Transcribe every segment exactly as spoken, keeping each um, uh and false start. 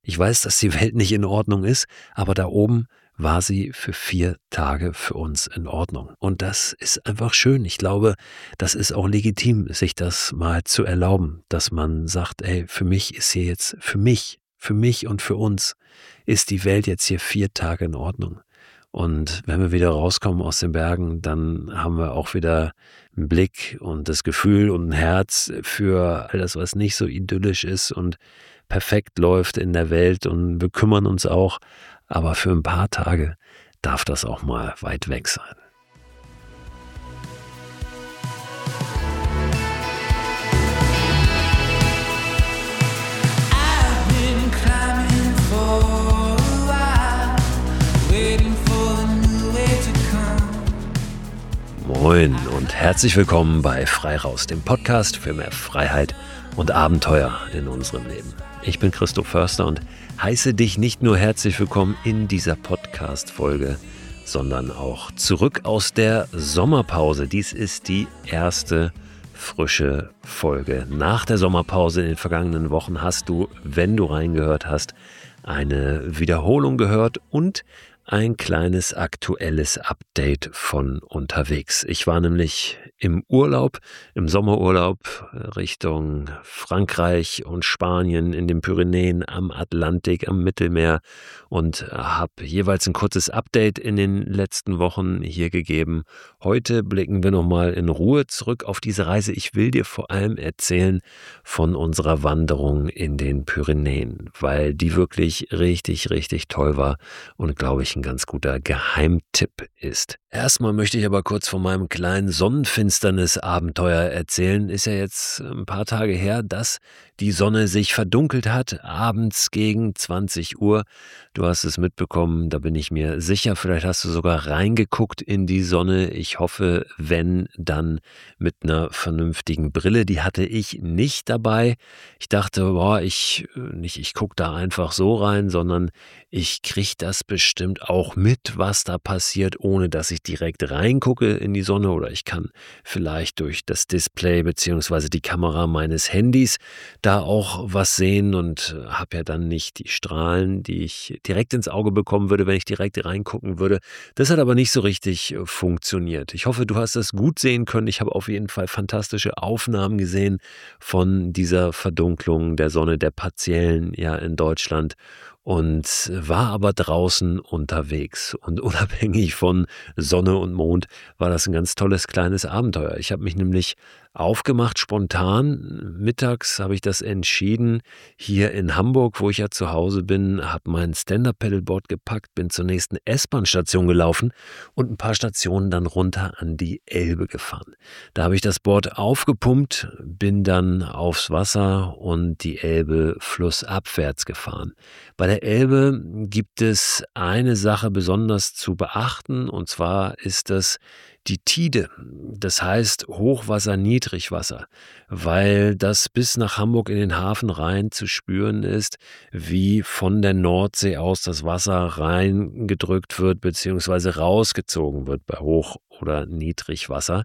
Ich weiß, dass die Welt nicht in Ordnung ist, aber da oben war sie für vier Tage für uns in Ordnung. Und das ist einfach schön. Ich glaube, das ist auch legitim, sich das mal zu erlauben, dass man sagt, ey, für mich ist hier jetzt, für mich, für mich und für uns ist die Welt jetzt hier vier Tage in Ordnung. Und wenn wir wieder rauskommen aus den Bergen, dann haben wir auch wieder einen Blick und das Gefühl und ein Herz für all das, was nicht so idyllisch ist und perfekt läuft in der Welt, und wir kümmern uns auch. Aber für ein paar Tage darf das auch mal weit weg sein. Moin und herzlich willkommen bei Frei Raus, dem Podcast für mehr Freiheit und Abenteuer in unserem Leben. Ich bin Christoph Förster und heiße dich nicht nur herzlich willkommen in dieser Podcast-Folge, sondern auch zurück aus der Sommerpause. Dies ist die erste frische Folge. Nach der Sommerpause in den vergangenen Wochen hast du, wenn du reingehört hast, eine Wiederholung gehört und ein kleines aktuelles Update von unterwegs. Ich war nämlich im Urlaub, im Sommerurlaub Richtung Frankreich und Spanien, in den Pyrenäen, am Atlantik, am Mittelmeer und habe jeweils ein kurzes Update in den letzten Wochen hier gegeben. Heute blicken wir nochmal in Ruhe zurück auf diese Reise. Ich will dir vor allem erzählen von unserer Wanderung in den Pyrenäen, weil die wirklich richtig, richtig toll war und, glaube ich, ein ganz guter Geheimtipp ist. Erstmal möchte ich aber kurz von meinem kleinen Sonnenfinsternis-Abenteuer erzählen. Ist ja jetzt ein paar Tage her, dass die Sonne sich verdunkelt hat, abends gegen zwanzig Uhr. Du hast es mitbekommen, da bin ich mir sicher. Vielleicht hast du sogar reingeguckt in die Sonne. Ich hoffe, wenn, dann mit einer vernünftigen Brille. Die hatte ich nicht dabei. Ich dachte, boah, ich nicht, ich gucke da einfach so rein, sondern ich kriege das bestimmt auch mit, was da passiert, ohne dass ich direkt reingucke in die Sonne, oder ich kann vielleicht durch das Display bzw. die Kamera meines Handys da auch was sehen und habe ja dann nicht die Strahlen, die ich direkt ins Auge bekommen würde, wenn ich direkt reingucken würde. Das hat aber nicht so richtig funktioniert. Ich hoffe, du hast das gut sehen können. Ich habe auf jeden Fall fantastische Aufnahmen gesehen von dieser Verdunklung der Sonne, der partiellen, ja, in Deutschland. Und war aber draußen unterwegs. Und unabhängig von Sonne und Mond war das ein ganz tolles kleines Abenteuer. Ich habe mich nämlich aufgemacht, spontan. Mittags habe ich das entschieden, hier in Hamburg, wo ich ja zu Hause bin, habe mein Stand-Up-Paddleboard gepackt, bin zur nächsten S-Bahn-Station gelaufen und ein paar Stationen dann runter an die Elbe gefahren. Da habe ich das Board aufgepumpt, bin dann aufs Wasser und die Elbe flussabwärts gefahren. Bei der Elbe gibt es eine Sache besonders zu beachten, und zwar ist das die Tide, das heißt Hochwasser, Niedrigwasser, weil das bis nach Hamburg in den Hafen rein zu spüren ist, wie von der Nordsee aus das Wasser reingedrückt wird bzw. rausgezogen wird bei Hoch- oder Niedrigwasser.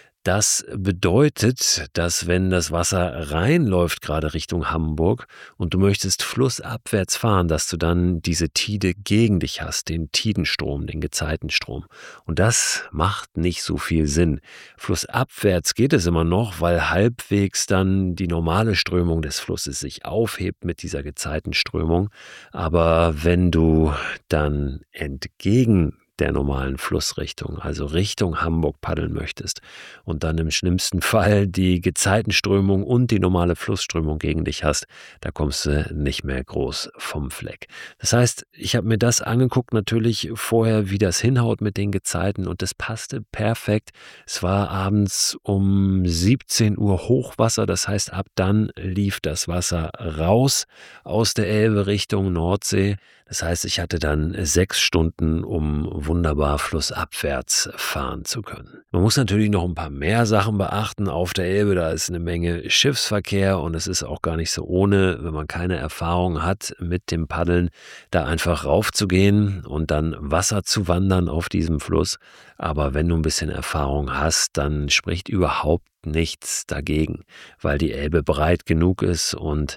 Das bedeutet, dass wenn das Wasser reinläuft, gerade Richtung Hamburg, und du möchtest flussabwärts fahren, dass du dann diese Tide gegen dich hast, den Tidenstrom, den Gezeitenstrom. Und das macht nicht so viel Sinn. Flussabwärts geht es immer noch, weil halbwegs dann die normale Strömung des Flusses sich aufhebt mit dieser Gezeitenströmung. Aber wenn du dann entgegen der normalen Flussrichtung, also Richtung Hamburg paddeln möchtest und dann im schlimmsten Fall die Gezeitenströmung und die normale Flussströmung gegen dich hast, da kommst du nicht mehr groß vom Fleck. Das heißt, ich habe mir das angeguckt, natürlich vorher, wie das hinhaut mit den Gezeiten, und das passte perfekt. Es war abends um siebzehn Uhr Hochwasser, das heißt, ab dann lief das Wasser raus aus der Elbe Richtung Nordsee. Das heißt, ich hatte dann sechs Stunden, um wunderbar flussabwärts fahren zu können. Man muss natürlich noch ein paar mehr Sachen beachten auf der Elbe. Da ist eine Menge Schiffsverkehr und es ist auch gar nicht so ohne, wenn man keine Erfahrung hat mit dem Paddeln, da einfach raufzugehen und dann Wasser zu wandern auf diesem Fluss. Aber wenn du ein bisschen Erfahrung hast, dann spricht überhaupt nichts dagegen, weil die Elbe breit genug ist und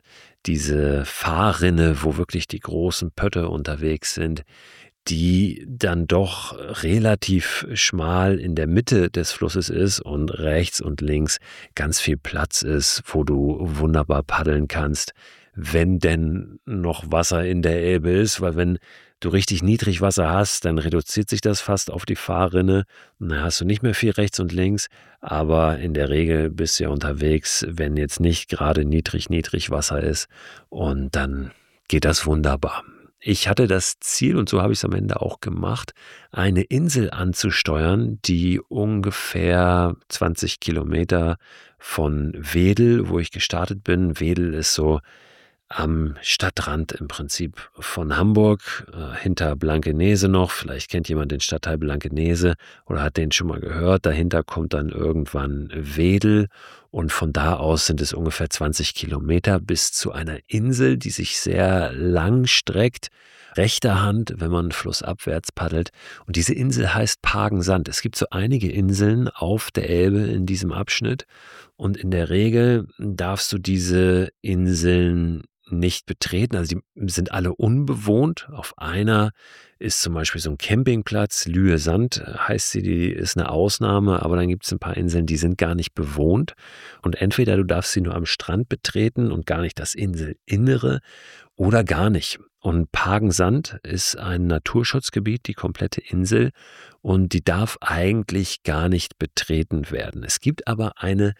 diese Fahrrinne, wo wirklich die großen Pötte unterwegs sind, die dann doch relativ schmal in der Mitte des Flusses ist und rechts und links ganz viel Platz ist, wo du wunderbar paddeln kannst, wenn denn noch Wasser in der Elbe ist, weil wenn du richtig niedrig Wasser hast, dann reduziert sich das fast auf die Fahrrinne und dann hast du nicht mehr viel rechts und links, aber in der Regel bist du ja unterwegs, wenn jetzt nicht gerade niedrig, niedrig Wasser ist und dann geht das wunderbar. Ich hatte das Ziel, und so habe ich es am Ende auch gemacht, eine Insel anzusteuern, die ungefähr zwanzig Kilometer von Wedel, wo ich gestartet bin. Wedel ist so am Stadtrand im Prinzip von Hamburg, äh, hinter Blankenese noch. Vielleicht kennt jemand den Stadtteil Blankenese oder hat den schon mal gehört. Dahinter kommt dann irgendwann Wedel und von da aus sind es ungefähr zwanzig Kilometer bis zu einer Insel, die sich sehr lang streckt, rechter Hand, wenn man flussabwärts paddelt. Und diese Insel heißt Pagensand. Es gibt so einige Inseln auf der Elbe in diesem Abschnitt und in der Regel darfst du diese Inseln nicht betreten, also die sind alle unbewohnt. Auf einer ist zum Beispiel so ein Campingplatz, Lühe Sand heißt sie, die ist eine Ausnahme, aber dann gibt es ein paar Inseln, die sind gar nicht bewohnt und entweder du darfst sie nur am Strand betreten und gar nicht das Inselinnere oder gar nicht. Und Pagensand ist ein Naturschutzgebiet, die komplette Insel, und die darf eigentlich gar nicht betreten werden. Es gibt aber eine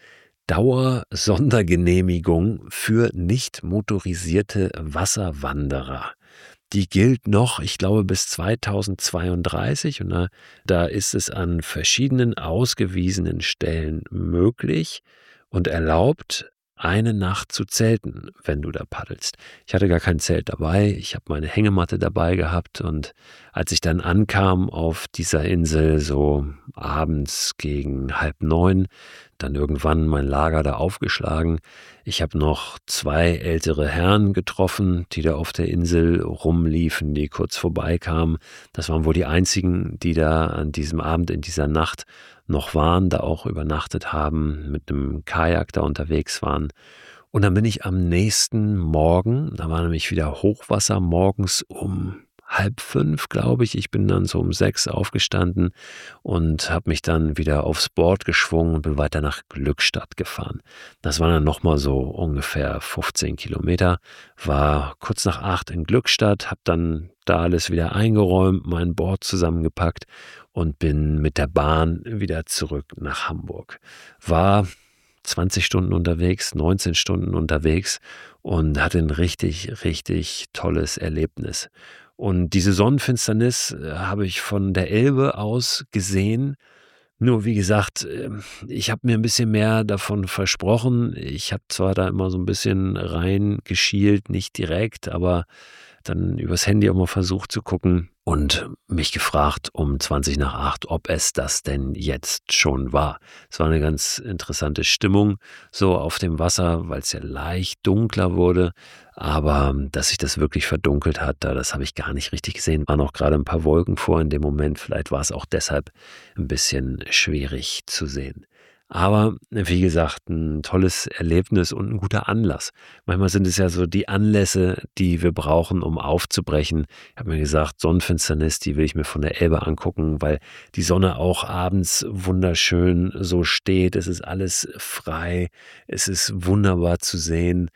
Dauer-Sondergenehmigung für nicht motorisierte Wasserwanderer. Die gilt noch, ich glaube, bis zweitausendzweiunddreißig und da, da ist es an verschiedenen ausgewiesenen Stellen möglich und erlaubt, eine Nacht zu zelten, wenn du da paddelst. Ich hatte gar kein Zelt dabei, ich habe meine Hängematte dabei gehabt und als ich dann ankam auf dieser Insel, so abends gegen halb neun, dann irgendwann mein Lager da aufgeschlagen. Ich habe noch zwei ältere Herren getroffen, die da auf der Insel rumliefen, die kurz vorbeikamen. Das waren wohl die einzigen, die da an diesem Abend, in dieser Nacht noch waren, da auch übernachtet haben, mit einem Kajak da unterwegs waren. Und dann bin ich am nächsten Morgen, da war nämlich wieder Hochwasser, morgens um halb fünf, glaube ich. Ich bin dann so um sechs aufgestanden und habe mich dann wieder aufs Board geschwungen und bin weiter nach Glückstadt gefahren. Das waren dann nochmal so ungefähr fünfzehn Kilometer, war kurz nach acht in Glückstadt, habe dann da alles wieder eingeräumt, mein Board zusammengepackt und bin mit der Bahn wieder zurück nach Hamburg. War zwanzig Stunden unterwegs, neunzehn Stunden unterwegs und hatte ein richtig, richtig tolles Erlebnis. Und diese Sonnenfinsternis habe ich von der Elbe aus gesehen. Nur wie gesagt, ich habe mir ein bisschen mehr davon versprochen. Ich habe zwar da immer so ein bisschen reingeschielt, nicht direkt, aber dann übers Handy auch mal versucht zu gucken und mich gefragt um zwanzig nach acht, ob es das denn jetzt schon war. Es war eine ganz interessante Stimmung so auf dem Wasser, weil es ja leicht dunkler wurde, aber dass sich das wirklich verdunkelt hat, das habe ich gar nicht richtig gesehen. Waren auch gerade ein paar Wolken vor in dem Moment, vielleicht war es auch deshalb ein bisschen schwierig zu sehen. Aber wie gesagt, ein tolles Erlebnis und ein guter Anlass. Manchmal sind es ja so die Anlässe, die wir brauchen, um aufzubrechen. Ich habe mir gesagt, Sonnenfinsternis, die will ich mir von der Elbe angucken, weil die Sonne auch abends wunderschön so steht. Es ist alles frei, es ist wunderbar zu sehen.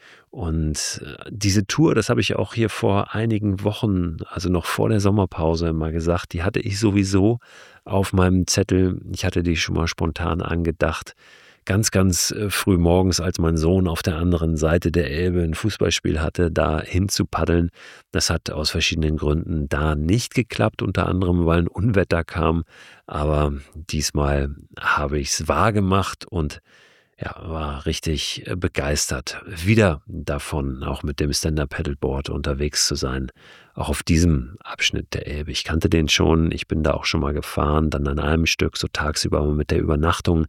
Und diese Tour, das habe ich auch hier vor einigen Wochen, also noch vor der Sommerpause mal gesagt, die hatte ich sowieso auf meinem Zettel. Ich hatte die schon mal spontan angedacht. Ganz, ganz früh morgens, als mein Sohn auf der anderen Seite der Elbe ein Fußballspiel hatte, da hin zu paddeln. Das hat aus verschiedenen Gründen da nicht geklappt, unter anderem, weil ein Unwetter kam. Aber diesmal habe ich es wahrgemacht und ja, war richtig begeistert, wieder davon, auch mit dem Stand-Up-Paddleboard unterwegs zu sein, auch auf diesem Abschnitt der Elbe. Ich kannte den schon, ich bin da auch schon mal gefahren, dann an einem Stück so tagsüber mit der Übernachtung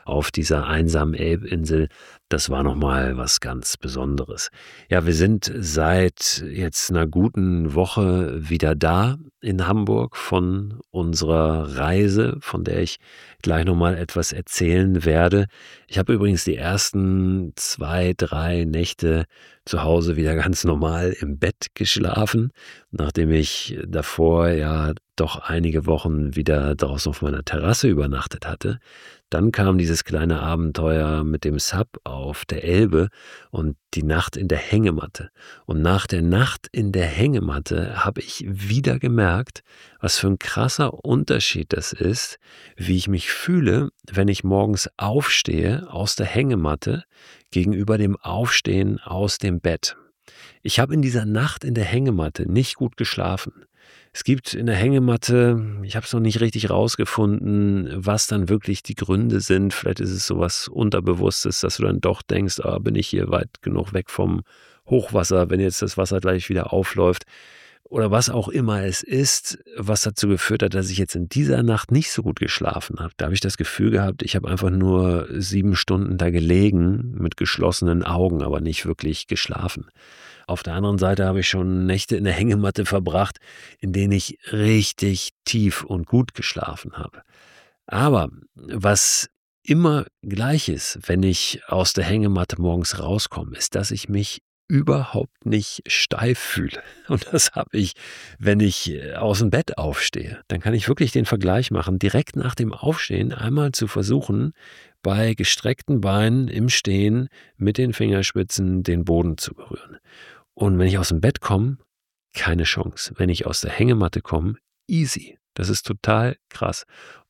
auf dieser einsamen Elbinsel, das war nochmal was ganz Besonderes. Ja, wir sind seit jetzt einer guten Woche wieder da in Hamburg von unserer Reise, von der ich gleich nochmal etwas erzählen werde. Ich habe übrigens die ersten zwei, drei Nächte zu Hause wieder ganz normal im Bett geschlafen, nachdem ich davor ja doch einige Wochen wieder draußen auf meiner Terrasse übernachtet hatte. Dann kam dieses kleine Abenteuer mit dem Sub auf der Elbe und die Nacht in der Hängematte. Und nach der Nacht in der Hängematte habe ich wieder gemerkt, was für ein krasser Unterschied das ist, wie ich mich fühle, wenn ich morgens aufstehe aus der Hängematte gegenüber dem Aufstehen aus dem Bett. Ich habe in dieser Nacht in der Hängematte nicht gut geschlafen. Es gibt in der Hängematte, ich habe es noch nicht richtig rausgefunden, was dann wirklich die Gründe sind. Vielleicht ist es sowas Unterbewusstes, dass du dann doch denkst, ah, bin ich hier weit genug weg vom Hochwasser, wenn jetzt das Wasser gleich wieder aufläuft. Oder was auch immer es ist, was dazu geführt hat, dass ich jetzt in dieser Nacht nicht so gut geschlafen habe. Da habe ich das Gefühl gehabt, ich habe einfach nur sieben Stunden da gelegen mit geschlossenen Augen, aber nicht wirklich geschlafen. Auf der anderen Seite habe ich schon Nächte in der Hängematte verbracht, in denen ich richtig tief und gut geschlafen habe. Aber was immer gleich ist, wenn ich aus der Hängematte morgens rauskomme, ist, dass ich mich überhaupt nicht steif fühle. Und das habe ich, wenn ich aus dem Bett aufstehe. Dann kann ich wirklich den Vergleich machen, direkt nach dem Aufstehen einmal zu versuchen, bei gestreckten Beinen im Stehen mit den Fingerspitzen den Boden zu berühren. Und wenn ich aus dem Bett komme, keine Chance. Wenn ich aus der Hängematte komme, easy. Das ist total krass.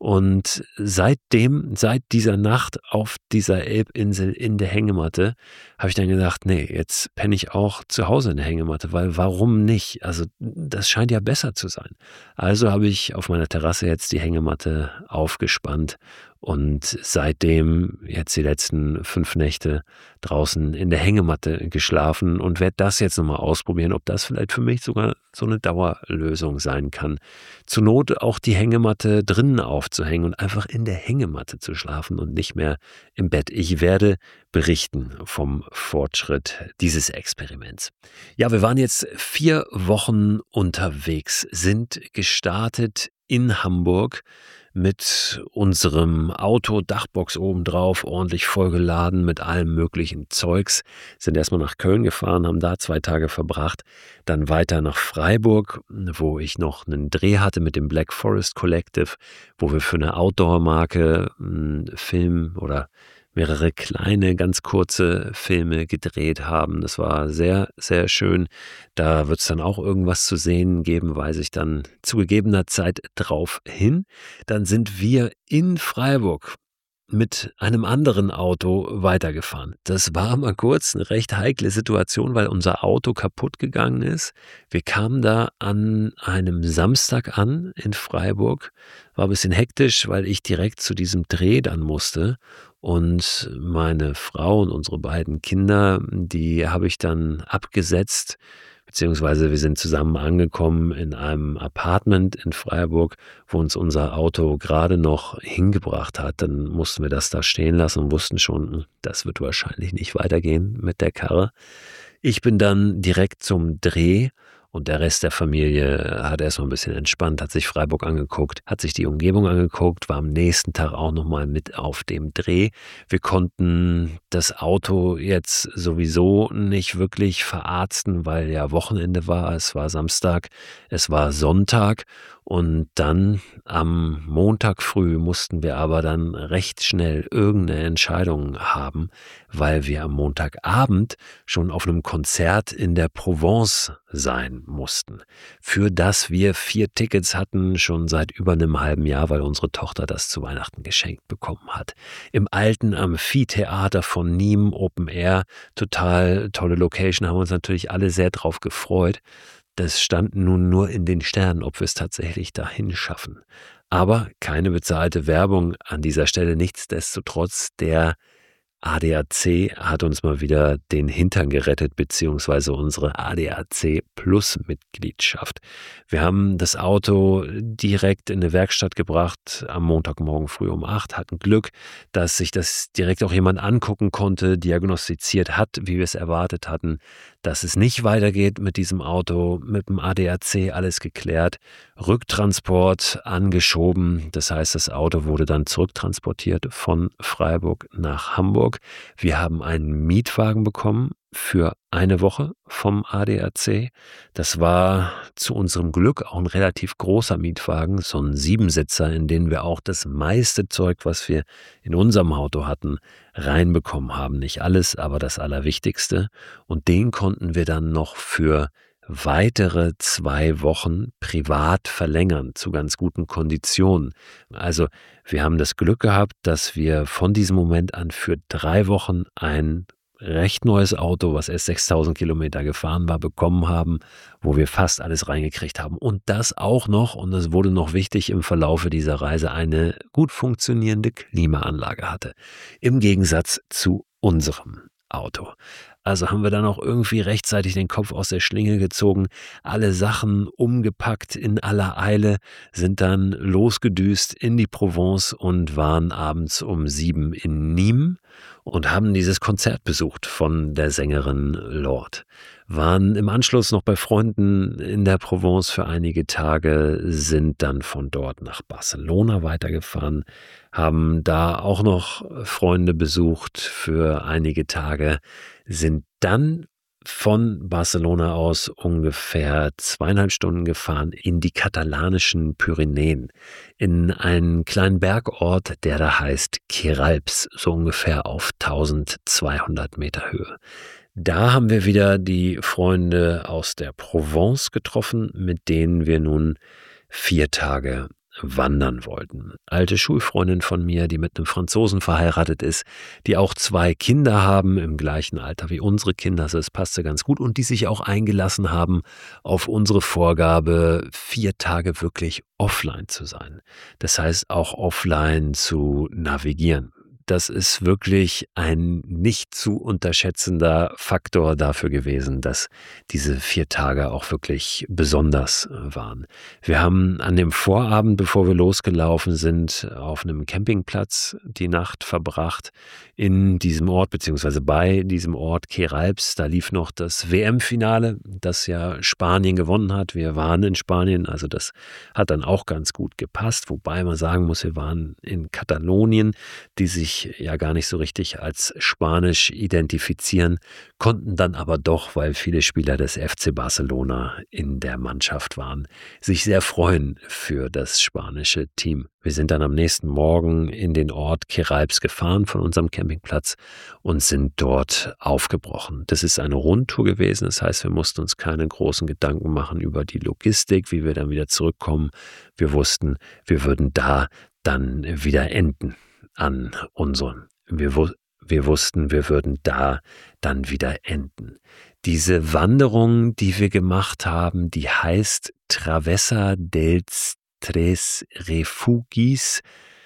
Und seitdem, seit dieser Nacht auf dieser Elbinsel in der Hängematte, habe ich dann gedacht, nee, jetzt penne ich auch zu Hause in der Hängematte, weil warum nicht? Also das scheint ja besser zu sein. Also habe ich auf meiner Terrasse jetzt die Hängematte aufgespannt und seitdem jetzt die letzten fünf Nächte draußen in der Hängematte geschlafen und werde das jetzt nochmal ausprobieren, ob das vielleicht für mich sogar so eine Dauerlösung sein kann. Zur Not auch die Hängematte drinnen aufzuhängen und einfach in der Hängematte zu schlafen und nicht mehr im Bett. Ich werde berichten vom Fortschritt dieses Experiments. Ja, wir waren jetzt vier Wochen unterwegs, sind gestartet in Hamburg mit unserem Auto, Dachbox obendrauf, ordentlich vollgeladen mit allem möglichen Zeugs. Sind erstmal nach Köln gefahren, haben da zwei Tage verbracht, dann weiter nach Freiburg, wo ich noch einen Dreh hatte mit dem Black Forest Collective, wo wir für eine Outdoor-Marke einen Film oder mehrere kleine, ganz kurze Filme gedreht haben. Das war sehr, sehr schön. Da wird es dann auch irgendwas zu sehen geben, weise ich dann zu gegebener Zeit drauf hin. Dann sind wir in Freiburg mit einem anderen Auto weitergefahren. Das war mal kurz eine recht heikle Situation, weil unser Auto kaputt gegangen ist. Wir kamen da an einem Samstag an in Freiburg. War ein bisschen hektisch, weil ich direkt zu diesem Dreh dann musste. Und meine Frau und unsere beiden Kinder, die habe ich dann abgesetzt, beziehungsweise wir sind zusammen angekommen in einem Apartment in Freiburg, wo uns unser Auto gerade noch hingebracht hat. Dann mussten wir das da stehen lassen und wussten schon, das wird wahrscheinlich nicht weitergehen mit der Karre. Ich bin dann direkt zum Dreh. Und der Rest der Familie hat erstmal ein bisschen entspannt, hat sich Freiburg angeguckt, hat sich die Umgebung angeguckt, war am nächsten Tag auch nochmal mit auf dem Dreh. Wir konnten das Auto jetzt sowieso nicht wirklich verarzten, weil ja Wochenende war. Es war Samstag, es war Sonntag. Und dann am Montag früh mussten wir aber dann recht schnell irgendeine Entscheidung haben, weil wir am Montagabend schon auf einem Konzert in der Provence sein mussten, für das wir vier Tickets hatten, schon seit über einem halben Jahr, weil unsere Tochter das zu Weihnachten geschenkt bekommen hat. Im alten Amphitheater von Nîmes, Open Air, total tolle Location, haben uns natürlich alle sehr drauf gefreut. Das stand nun nur in den Sternen, ob wir es tatsächlich dahin schaffen. Aber keine bezahlte Werbung an dieser Stelle. Nichtsdestotrotz, der A D A C hat uns mal wieder den Hintern gerettet, beziehungsweise unsere A D A C Plus Mitgliedschaft. Wir haben das Auto direkt in eine Werkstatt gebracht am Montagmorgen früh um acht, hatten Glück, dass sich das direkt auch jemand angucken konnte, diagnostiziert hat, wie wir es erwartet hatten, dass es nicht weitergeht mit diesem Auto, mit dem A D A C, alles geklärt. Rücktransport angeschoben, das heißt, das Auto wurde dann zurücktransportiert von Freiburg nach Hamburg. Wir haben einen Mietwagen bekommen für eine Woche vom A D A C. Das war zu unserem Glück auch ein relativ großer Mietwagen, so ein Siebensitzer, in den wir auch das meiste Zeug, was wir in unserem Auto hatten, reinbekommen haben. Nicht alles, aber das Allerwichtigste. Und den konnten wir dann noch für weitere zwei Wochen privat verlängern zu ganz guten Konditionen. Also wir haben das Glück gehabt, dass wir von diesem Moment an für drei Wochen ein recht neues Auto, was erst sechstausend Kilometer gefahren war, bekommen haben, wo wir fast alles reingekriegt haben. Und das auch noch, und das wurde noch wichtig im Verlaufe dieser Reise, eine gut funktionierende Klimaanlage hatte. Im Gegensatz zu unserem Auto. Also haben wir dann auch irgendwie rechtzeitig den Kopf aus der Schlinge gezogen, alle Sachen umgepackt in aller Eile, sind dann losgedüst in die Provence und waren abends um sieben in Nîmes und haben dieses Konzert besucht von der Sängerin Lorde. Waren im Anschluss noch bei Freunden in der Provence für einige Tage, sind dann von dort nach Barcelona weitergefahren, haben da auch noch Freunde besucht für einige Tage, sind dann von Barcelona aus ungefähr zweieinhalb Stunden gefahren in die katalanischen Pyrenäen, in einen kleinen Bergort, der da heißt Queralbs, so ungefähr auf eintausendzweihundert Meter Höhe. Da haben wir wieder die Freunde aus der Provence getroffen, mit denen wir nun vier Tage wandern wollten. Alte Schulfreundin von mir, die mit einem Franzosen verheiratet ist, die auch zwei Kinder haben, im gleichen Alter wie unsere Kinder, also es passte ganz gut, und die sich auch eingelassen haben auf unsere Vorgabe, vier Tage wirklich offline zu sein. Das heißt auch offline zu navigieren. Das ist wirklich ein nicht zu unterschätzender Faktor dafür gewesen, dass diese vier Tage auch wirklich besonders waren. Wir haben an dem Vorabend, bevor wir losgelaufen sind, auf einem Campingplatz die Nacht verbracht in diesem Ort, beziehungsweise bei diesem Ort Queralbs. Da lief noch das W M-Finale, das ja Spanien gewonnen hat. Wir waren in Spanien, also das hat dann auch ganz gut gepasst, wobei man sagen muss, wir waren in Katalonien, die sich ja gar nicht so richtig als Spanisch identifizieren, konnten dann aber doch, weil viele Spieler des F C Barcelona in der Mannschaft waren, sich sehr freuen für das spanische Team. Wir sind dann am nächsten Morgen in den Ort Queralbs gefahren von unserem Campingplatz und sind dort aufgebrochen. Das ist eine Rundtour gewesen, das heißt, wir mussten uns keine großen Gedanken machen über die Logistik, wie wir dann wieder zurückkommen. Wir wussten, wir würden da dann wieder enden an unseren. Wir, wir wussten, wir würden da dann wieder enden. Diese Wanderung, die wir gemacht haben, die heißt Travessa dels Tres Refugis.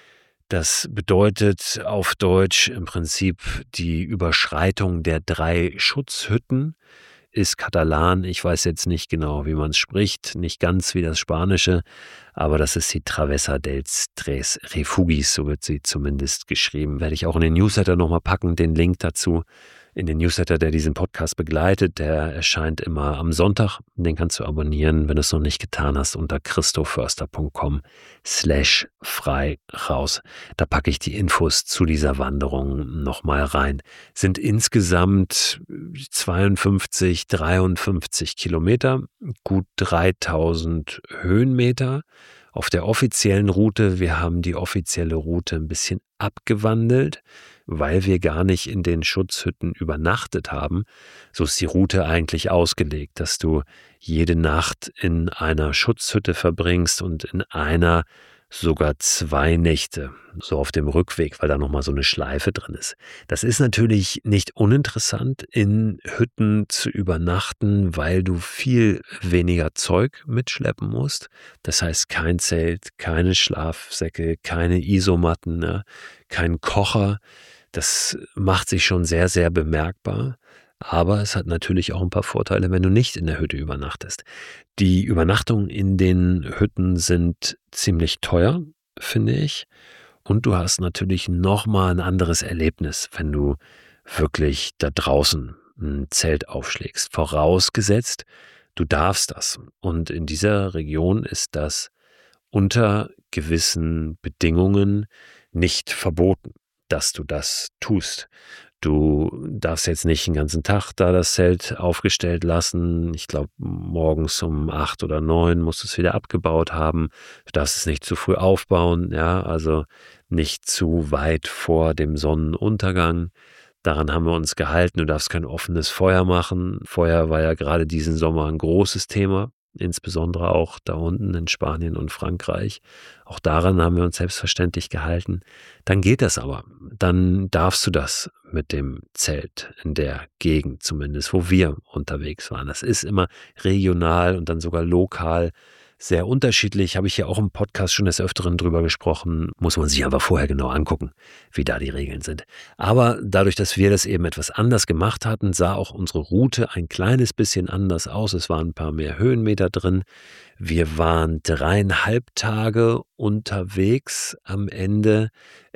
Das bedeutet auf Deutsch im Prinzip die Überschreitung der drei Schutzhütten. Ist Katalan, ich weiß jetzt nicht genau, wie man es spricht, nicht ganz wie das Spanische, aber das ist die Travessa dels Tres Refugis, so wird sie zumindest geschrieben. Werde ich auch in den Newsletter nochmal packen, den Link dazu. In den Newsletter, der diesen Podcast begleitet, der erscheint immer am Sonntag. Den kannst du abonnieren, wenn du es noch nicht getan hast, unter christoförster.com slash frei raus. Da packe ich die Infos zu dieser Wanderung nochmal rein. Sind insgesamt zweiundfünfzig, dreiundfünfzig Kilometer, gut dreitausend Höhenmeter. Auf der offiziellen Route, wir haben die offizielle Route ein bisschen abgewandelt, weil wir gar nicht in den Schutzhütten übernachtet haben. So ist die Route eigentlich ausgelegt, dass du jede Nacht in einer Schutzhütte verbringst und in einer sogar zwei Nächte, so auf dem Rückweg, weil da nochmal so eine Schleife drin ist. Das ist natürlich nicht uninteressant, in Hütten zu übernachten, weil du viel weniger Zeug mitschleppen musst. Das heißt, kein Zelt, keine Schlafsäcke, keine Isomatten, ne? Kein Kocher. Das macht sich schon sehr, sehr bemerkbar. Aber es hat natürlich auch ein paar Vorteile, wenn du nicht in der Hütte übernachtest. Die Übernachtungen in den Hütten sind ziemlich teuer, finde ich. Und du hast natürlich noch mal ein anderes Erlebnis, wenn du wirklich da draußen ein Zelt aufschlägst. Vorausgesetzt, du darfst das. Und in dieser Region ist das unter gewissen Bedingungen nicht verboten, dass du das tust. Du darfst jetzt nicht den ganzen Tag da das Zelt aufgestellt lassen. Ich glaube, morgens um acht oder neun musst du es wieder abgebaut haben. Du darfst es nicht zu früh aufbauen, ja, also nicht zu weit vor dem Sonnenuntergang. Daran haben wir uns gehalten. Du darfst kein offenes Feuer machen. Feuer war ja gerade diesen Sommer ein großes Thema, insbesondere auch da unten in Spanien und Frankreich. Auch daran haben wir uns selbstverständlich gehalten. Dann geht das aber. Dann darfst du das mit dem Zelt in der Gegend zumindest, wo wir unterwegs waren. Das ist immer regional und dann sogar lokal sehr unterschiedlich. Habe ich ja auch im Podcast schon des Öfteren drüber gesprochen. Muss man sich aber vorher genau angucken, wie da die Regeln sind. Aber dadurch, dass wir das eben etwas anders gemacht hatten, sah auch unsere Route ein kleines bisschen anders aus. Es waren ein paar mehr Höhenmeter drin. Wir waren dreieinhalb Tage unterwegs am Ende.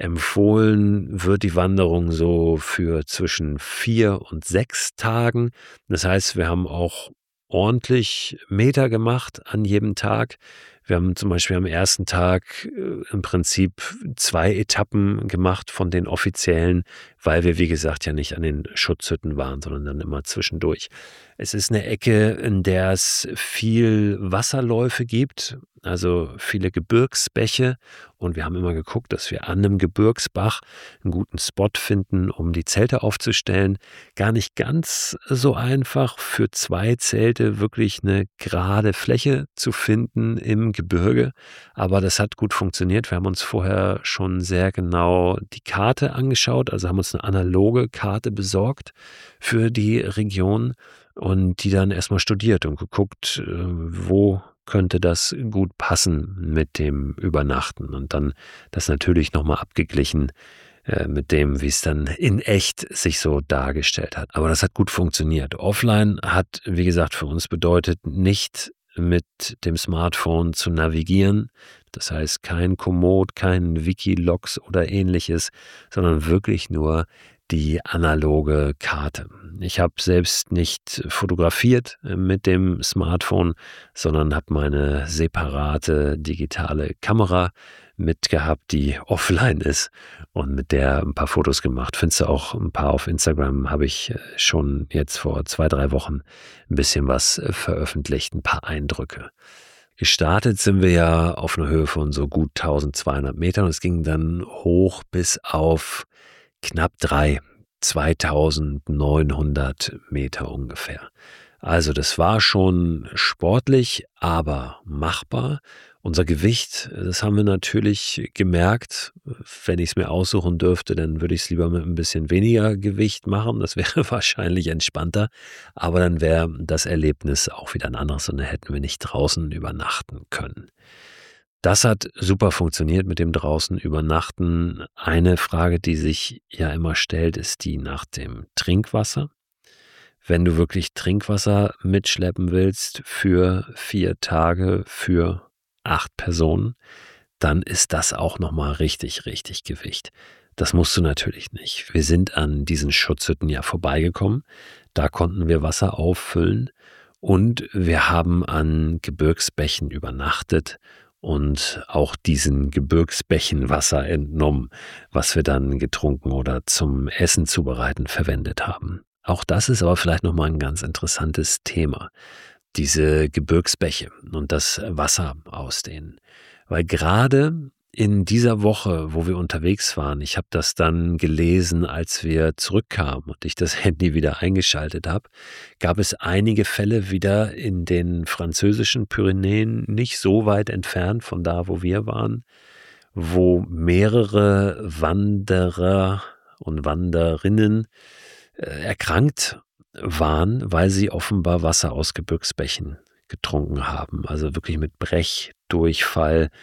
Empfohlen wird die Wanderung so für zwischen vier und sechs Tagen. Das heißt, wir haben auch ordentlich Meter gemacht an jedem Tag. Wir haben zum Beispiel am ersten Tag äh, im Prinzip zwei Etappen gemacht von den offiziellen, weil wir, wie gesagt, ja nicht an den Schutzhütten waren, sondern dann immer zwischendurch. Es ist eine Ecke, in der es viel Wasserläufe gibt, also viele Gebirgsbäche. Und wir haben immer geguckt, dass wir an einem Gebirgsbach einen guten Spot finden, um die Zelte aufzustellen. Gar nicht ganz so einfach für zwei Zelte wirklich eine gerade Fläche zu finden im Gebirge. Aber das hat gut funktioniert. Wir haben uns vorher schon sehr genau die Karte angeschaut, also haben uns eine analoge Karte besorgt für die Region und die dann erstmal studiert und geguckt, wo könnte das gut passen mit dem Übernachten und dann das natürlich nochmal abgeglichen äh, mit dem, wie es dann in echt sich so dargestellt hat. Aber das hat gut funktioniert. Offline hat, wie gesagt, für uns bedeutet, nicht mit dem Smartphone zu navigieren. Das heißt, kein Komoot, kein Wikilogs oder ähnliches, sondern wirklich nur die analoge Karte. Ich habe selbst nicht fotografiert mit dem Smartphone, sondern habe meine separate digitale Kamera mitgehabt, die offline ist und mit der ein paar Fotos gemacht. Findest du auch ein paar auf Instagram, habe ich schon jetzt vor zwei, drei Wochen ein bisschen was veröffentlicht, ein paar Eindrücke. Gestartet sind wir ja auf einer Höhe von so gut eintausendzweihundert Metern und es ging dann hoch bis auf knapp drei, zweitausendneunhundert Meter ungefähr. Also das war schon sportlich, aber machbar. Unser Gewicht, das haben wir natürlich gemerkt. Wenn ich es mir aussuchen dürfte, dann würde ich es lieber mit ein bisschen weniger Gewicht machen. Das wäre wahrscheinlich entspannter. Aber dann wäre das Erlebnis auch wieder ein anderes und dann hätten wir nicht draußen übernachten können. Das hat super funktioniert mit dem draußen übernachten. Eine Frage, die sich ja immer stellt, ist die nach dem Trinkwasser. Wenn du wirklich Trinkwasser mitschleppen willst für vier Tage, für acht Personen, dann ist das auch nochmal richtig, richtig Gewicht. Das musst du natürlich nicht. Wir sind an diesen Schutzhütten ja vorbeigekommen. Da konnten wir Wasser auffüllen und wir haben an Gebirgsbächen übernachtet und auch diesen Gebirgsbächen Wasser entnommen, was wir dann getrunken oder zum Essen zubereiten verwendet haben. Auch das ist aber vielleicht nochmal ein ganz interessantes Thema. Diese Gebirgsbäche und das Wasser aus denen. Weil gerade in dieser Woche, wo wir unterwegs waren, ich habe das dann gelesen, als wir zurückkamen und ich das Handy wieder eingeschaltet habe, gab es einige Fälle wieder in den französischen Pyrenäen, nicht so weit entfernt von da, wo wir waren, wo mehrere Wanderer und Wanderinnen äh, erkrankt waren, weil sie offenbar Wasser aus Gebirgsbächen getrunken haben. Also wirklich mit Brechdurchfall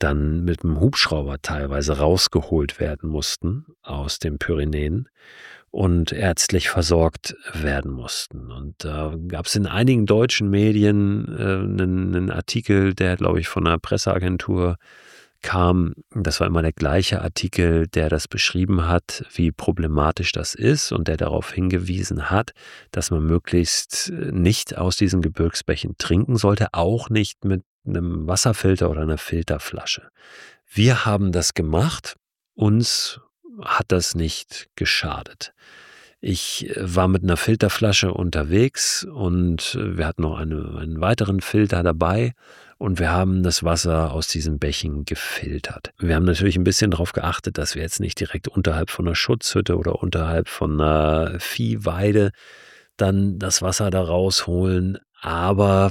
dann mit dem Hubschrauber teilweise rausgeholt werden mussten aus den Pyrenäen und ärztlich versorgt werden mussten. Und da gab es in einigen deutschen Medien äh, einen, einen Artikel, der, glaube ich, von einer Presseagentur kam. Das war immer der gleiche Artikel, der das beschrieben hat, wie problematisch das ist und der darauf hingewiesen hat, dass man möglichst nicht aus diesen Gebirgsbächen trinken sollte, auch nicht mit einem Wasserfilter oder einer Filterflasche. Wir haben das gemacht, uns hat das nicht geschadet. Ich war mit einer Filterflasche unterwegs und wir hatten noch eine, einen weiteren Filter dabei und wir haben das Wasser aus diesen Bächen gefiltert. Wir haben natürlich ein bisschen darauf geachtet, dass wir jetzt nicht direkt unterhalb von einer Schutzhütte oder unterhalb von einer Viehweide dann das Wasser da rausholen, aber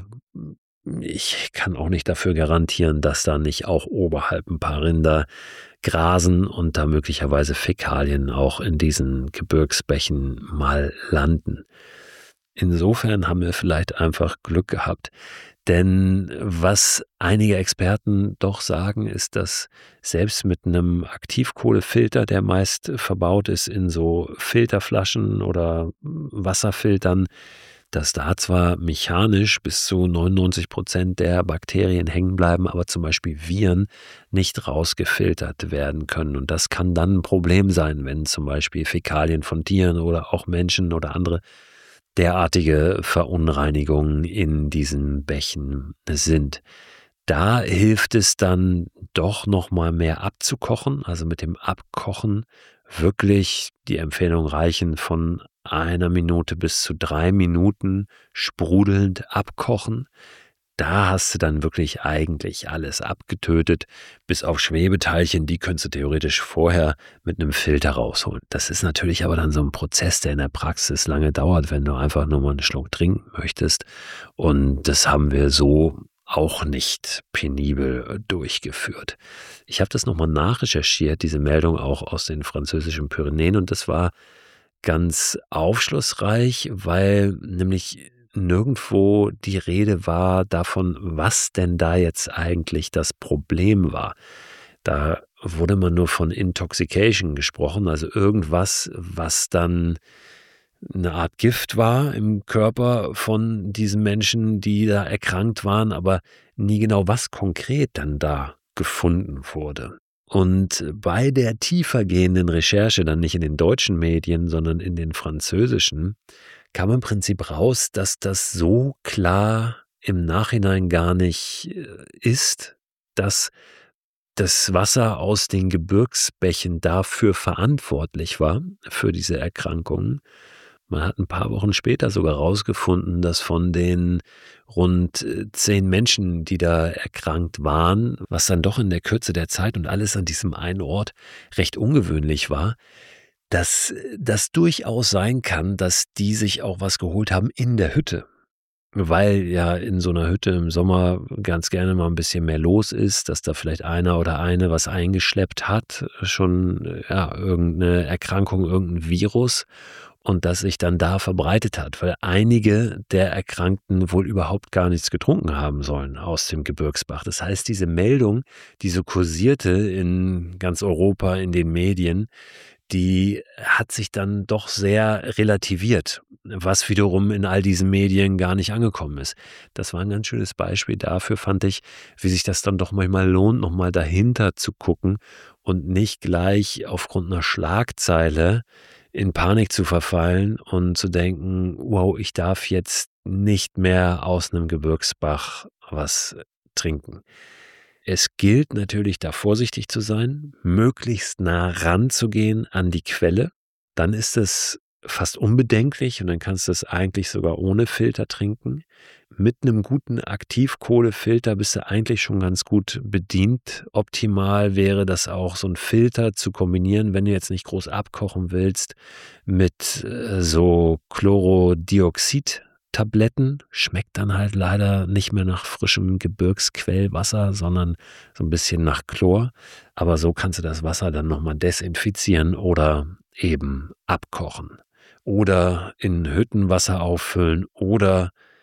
ich kann auch nicht dafür garantieren, dass da nicht auch oberhalb ein paar Rinder grasen und da möglicherweise Fäkalien auch in diesen Gebirgsbächen mal landen. Insofern haben wir vielleicht einfach Glück gehabt. Denn was einige Experten doch sagen, ist, dass selbst mit einem Aktivkohlefilter, der meist verbaut ist in so Filterflaschen oder Wasserfiltern, dass da zwar mechanisch bis zu neunundneunzig Prozent der Bakterien hängen bleiben, aber zum Beispiel Viren nicht rausgefiltert werden können. Und das kann dann ein Problem sein, wenn zum Beispiel Fäkalien von Tieren oder auch Menschen oder andere derartige Verunreinigungen in diesen Bächen sind. Da hilft es dann doch noch mal mehr abzukochen, also mit dem Abkochen wirklich die Empfehlung reichen von einer Minute bis zu drei Minuten sprudelnd abkochen. Da hast du dann wirklich eigentlich alles abgetötet, bis auf Schwebeteilchen, die könntest du theoretisch vorher mit einem Filter rausholen. Das ist natürlich aber dann so ein Prozess, der in der Praxis lange dauert, wenn du einfach nur mal einen Schluck trinken möchtest. Und das haben wir so auch nicht penibel durchgeführt. Ich habe das nochmal nachrecherchiert, diese Meldung auch aus den französischen Pyrenäen, und das war ganz aufschlussreich, weil nämlich nirgendwo die Rede war davon, was denn da jetzt eigentlich das Problem war. Da wurde man nur von Intoxication gesprochen, also irgendwas, was dann eine Art Gift war im Körper von diesen Menschen, die da erkrankt waren, aber nie genau, was konkret dann da gefunden wurde. Und bei der tiefergehenden Recherche, dann nicht in den deutschen Medien, sondern in den französischen, kam im Prinzip raus, dass das so klar im Nachhinein gar nicht ist, dass das Wasser aus den Gebirgsbächen dafür verantwortlich war, für diese Erkrankungen. Man hat ein paar Wochen später sogar rausgefunden, dass von den rund zehn Menschen, die da erkrankt waren, was dann doch in der Kürze der Zeit und alles an diesem einen Ort recht ungewöhnlich war, dass das durchaus sein kann, dass die sich auch was geholt haben in der Hütte. Weil ja in so einer Hütte im Sommer ganz gerne mal ein bisschen mehr los ist, dass da vielleicht einer oder eine was eingeschleppt hat, schon ja irgendeine Erkrankung, irgendein Virus, und das sich dann da verbreitet hat, weil einige der Erkrankten wohl überhaupt gar nichts getrunken haben sollen aus dem Gebirgsbach. Das heißt, diese Meldung, die so kursierte in ganz Europa in den Medien, die hat sich dann doch sehr relativiert, was wiederum in all diesen Medien gar nicht angekommen ist. Das war ein ganz schönes Beispiel dafür, fand ich, wie sich das dann doch manchmal lohnt, nochmal dahinter zu gucken und nicht gleich aufgrund einer Schlagzeile in Panik zu verfallen und zu denken, wow, ich darf jetzt nicht mehr aus einem Gebirgsbach was trinken. Es gilt natürlich, da vorsichtig zu sein, möglichst nah ranzugehen an die Quelle. Dann ist es fast unbedenklich und dann kannst du es eigentlich sogar ohne Filter trinken. Mit einem guten Aktivkohlefilter bist du eigentlich schon ganz gut bedient. Optimal wäre das auch, so einen Filter zu kombinieren, wenn du jetzt nicht groß abkochen willst, mit äh, so Chlorodioxid-Tabletten. Schmeckt dann halt leider nicht mehr nach frischem Gebirgsquellwasser, sondern so ein bisschen nach Chlor. Aber so kannst du das Wasser dann nochmal desinfizieren oder eben abkochen. Oder in Hüttenwasser auffüllen oder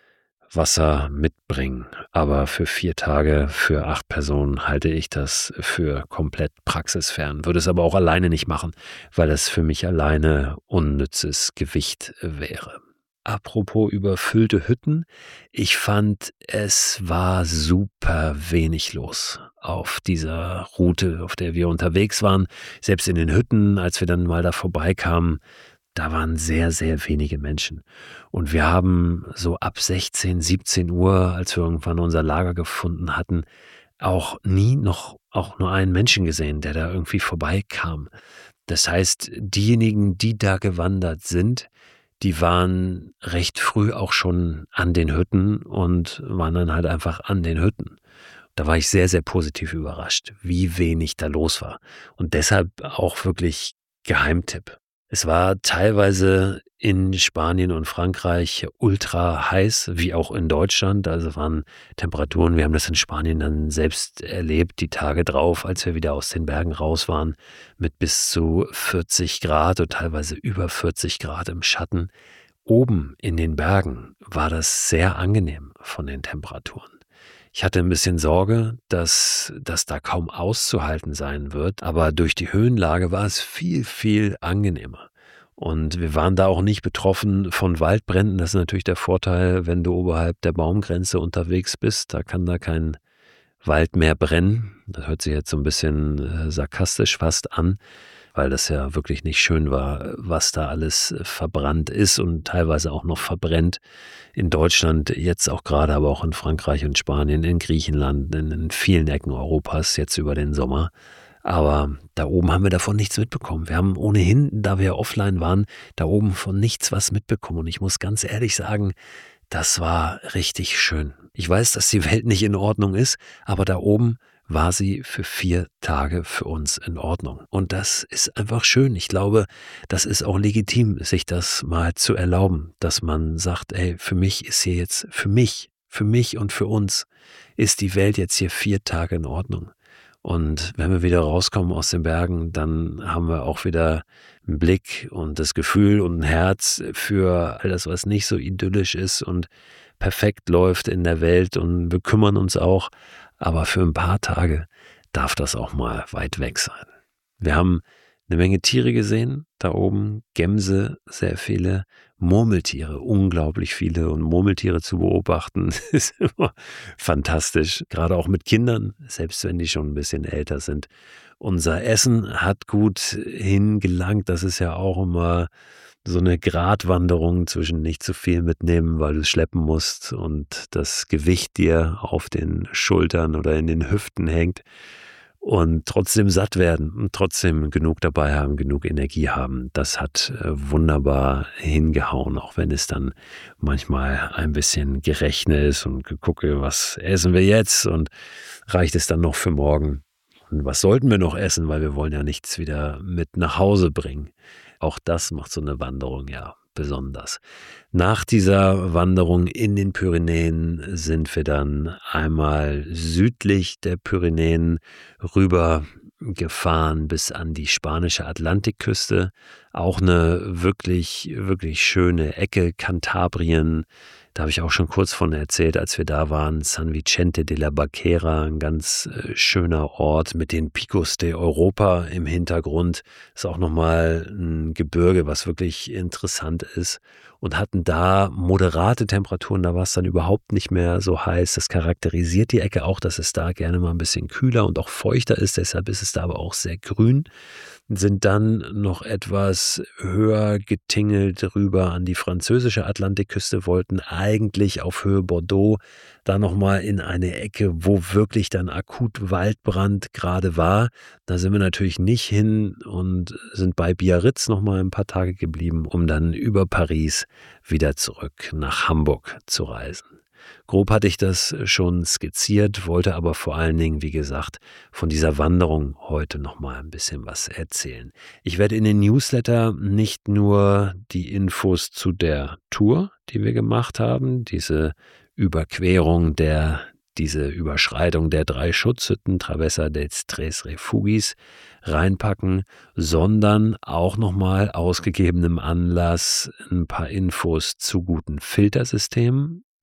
Wasser mitbringen. Aber für vier Tage, für acht Personen halte ich das für komplett praxisfern. Würde es aber auch alleine nicht machen, weil das für mich alleine unnützes Gewicht wäre. Apropos überfüllte Hütten. Ich fand, es war super wenig los auf dieser Route, auf der wir unterwegs waren. Selbst in den Hütten, als wir dann mal da vorbeikamen, da waren sehr, sehr wenige Menschen. Und wir haben so ab sechzehn, siebzehn Uhr, als wir irgendwann unser Lager gefunden hatten, auch nie noch auch nur einen Menschen gesehen, der da irgendwie vorbeikam. Das heißt, diejenigen, die da gewandert sind, die waren recht früh auch schon an den Hütten und waren dann halt einfach an den Hütten. Da war ich sehr, sehr positiv überrascht, wie wenig da los war. Und deshalb auch wirklich Geheimtipp. Es war teilweise in Spanien und Frankreich ultra heiß, wie auch in Deutschland. Also waren Temperaturen, wir haben das in Spanien dann selbst erlebt, die Tage drauf, als wir wieder aus den Bergen raus waren, mit bis zu vierzig Grad und teilweise über vierzig Grad im Schatten. Oben in den Bergen war das sehr angenehm von den Temperaturen. Ich hatte ein bisschen Sorge, dass das da kaum auszuhalten sein wird, aber durch die Höhenlage war es viel, viel angenehmer. Und wir waren da auch nicht betroffen von Waldbränden. Das ist natürlich der Vorteil, wenn du oberhalb der Baumgrenze unterwegs bist. Da kann da kein Wald mehr brennen. Das hört sich jetzt so ein bisschen äh, sarkastisch fast an, weil das ja wirklich nicht schön war, was da alles verbrannt ist und teilweise auch noch verbrennt. In Deutschland jetzt auch gerade, aber auch in Frankreich und Spanien, in Griechenland, in, in vielen Ecken Europas jetzt über den Sommer. Aber da oben haben wir davon nichts mitbekommen. Wir haben ohnehin, da wir offline waren, da oben von nichts was mitbekommen. Und ich muss ganz ehrlich sagen, das war richtig schön. Ich weiß, dass die Welt nicht in Ordnung ist, aber da oben war sie für vier Tage für uns in Ordnung. Und das ist einfach schön. Ich glaube, das ist auch legitim, sich das mal zu erlauben, dass man sagt, ey, für mich ist hier jetzt, für mich, für mich und für uns ist die Welt jetzt hier vier Tage in Ordnung. Und wenn wir wieder rauskommen aus den Bergen, dann haben wir auch wieder einen Blick und das Gefühl und ein Herz für all das, was nicht so idyllisch ist und perfekt läuft in der Welt, und wir kümmern uns auch. Aber für ein paar Tage darf das auch mal weit weg sein. Wir haben eine Menge Tiere gesehen, da oben, Gämse, sehr viele, Murmeltiere, unglaublich viele, und Murmeltiere zu beobachten, ist immer fantastisch, gerade auch mit Kindern, selbst wenn die schon ein bisschen älter sind. Unser Essen hat gut hingelangt, das ist ja auch immer so eine Gratwanderung zwischen nicht zu viel mitnehmen, weil du es schleppen musst und das Gewicht dir auf den Schultern oder in den Hüften hängt, und trotzdem satt werden und trotzdem genug dabei haben, genug Energie haben. Das hat äh, wunderbar hingehauen, auch wenn es dann manchmal ein bisschen gerechnet ist und gegucke, was essen wir jetzt und reicht es dann noch für morgen? Und was sollten wir noch essen, weil wir wollen ja nichts wieder mit nach Hause bringen. Auch das macht so eine Wanderung ja besonders. Nach dieser Wanderung in den Pyrenäen sind wir dann einmal südlich der Pyrenäen rüber gefahren bis an die spanische Atlantikküste. Auch eine wirklich, wirklich schöne Ecke, Kantabrien. Da habe ich auch schon kurz von erzählt, als wir da waren. San Vicente de la Barquera, ein ganz äh, schöner Ort mit den Picos de Europa im Hintergrund. Ist auch nochmal ein Gebirge, was wirklich interessant ist. Und hatten da moderate Temperaturen, da war es dann überhaupt nicht mehr so heiß. Das charakterisiert die Ecke auch, dass es da gerne mal ein bisschen kühler und auch feuchter ist. Deshalb ist es da aber auch sehr grün. Sind dann noch etwas höher getingelt rüber an die französische Atlantikküste, wollten eigentlich auf Höhe Bordeaux da nochmal in eine Ecke, wo wirklich dann akut Waldbrand gerade war. Da sind wir natürlich nicht hin und sind bei Biarritz nochmal ein paar Tage geblieben, um dann über Paris wieder zurück nach Hamburg zu reisen. Grob hatte ich das schon skizziert, wollte aber vor allen Dingen, wie gesagt, von dieser Wanderung heute nochmal ein bisschen was erzählen. Ich werde in den Newsletter nicht nur die Infos zu der Tour, die wir gemacht haben, diese Überquerung der, diese Überschreitung der drei Schutzhütten, Travessa dels Tres Refugis, reinpacken, sondern auch nochmal aus gegebenem Anlass ein paar Infos zu guten Filtersystemen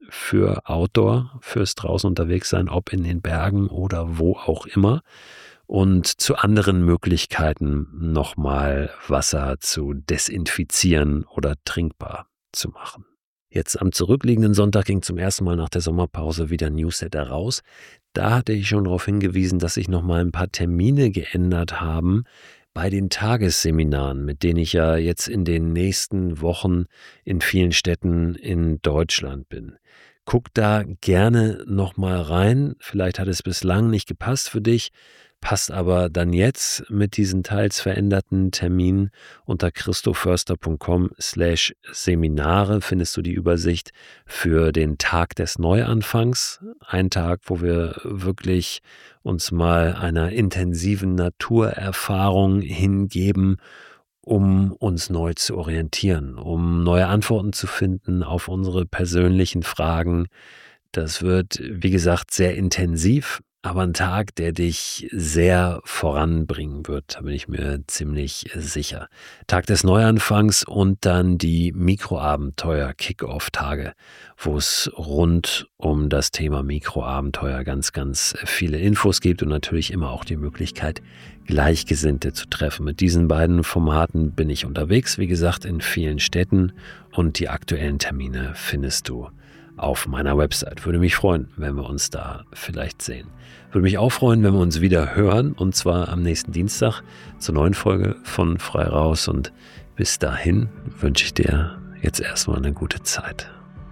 für Outdoor, fürs draußen unterwegs sein, ob in den Bergen oder wo auch immer. Und zu anderen Möglichkeiten nochmal Wasser zu desinfizieren oder trinkbar zu machen. Jetzt am zurückliegenden Sonntag ging zum ersten Mal nach der Sommerpause wieder Newsletter raus. Da hatte ich schon darauf hingewiesen, dass sich nochmal ein paar Termine geändert haben bei den Tagesseminaren, mit denen ich ja jetzt in den nächsten Wochen in vielen Städten in Deutschland bin. Guck da gerne nochmal rein. Vielleicht hat es bislang nicht gepasst für dich. Passt aber dann jetzt mit diesen teils veränderten Terminen. Unter christoförster.com slash Seminare findest du die Übersicht für den Tag des Neuanfangs. Ein Tag, wo wir wirklich uns mal einer intensiven Naturerfahrung hingeben, um uns neu zu orientieren, um neue Antworten zu finden auf unsere persönlichen Fragen. Das wird, wie gesagt, sehr intensiv. Aber ein Tag, der dich sehr voranbringen wird, da bin ich mir ziemlich sicher. Tag des Neuanfangs und dann die Mikroabenteuer-Kick-Off-Tage, wo es rund um das Thema Mikroabenteuer ganz, ganz viele Infos gibt und natürlich immer auch die Möglichkeit, Gleichgesinnte zu treffen. Mit diesen beiden Formaten bin ich unterwegs, wie gesagt, in vielen Städten und die aktuellen Termine findest du auf meiner Website. Würde mich freuen, wenn wir uns da vielleicht sehen. Würde mich auch freuen, wenn wir uns wieder hören, und zwar am nächsten Dienstag zur neuen Folge von Frei Raus. Und bis dahin wünsche ich dir jetzt erstmal eine gute Zeit.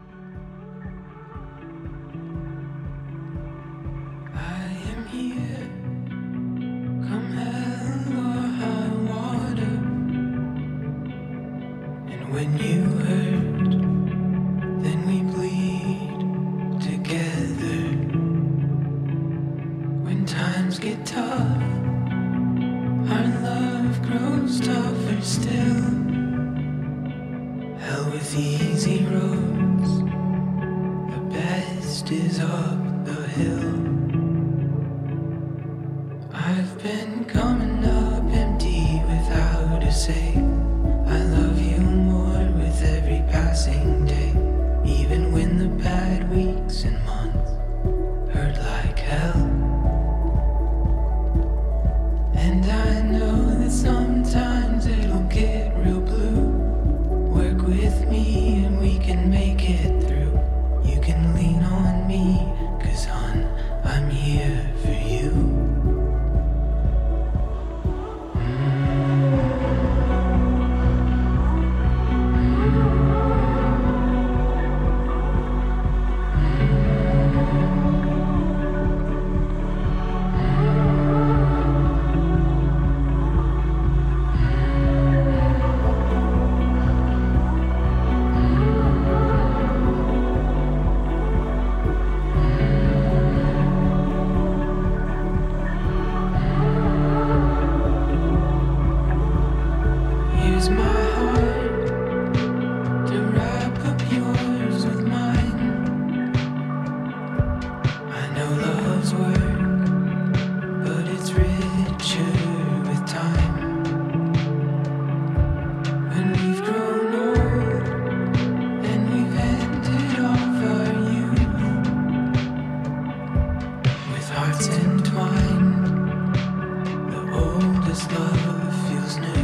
Get tough, our love grows tougher still. Hell with easy roads, the best is up the hill. I've been coming up empty without a say. I love you more with every passing day, even when the bad weeks and months hurt like hell. And I know that sometimes it'll get real blue. Work with me and we can make it through. You can lean on me, 'cause hon, I'm here for you. Use my heart to wrap up yours with mine. I know love's work, but it's richer with time. When we've grown old and we've ended off our youth, with hearts entwined, the oldest love feels new.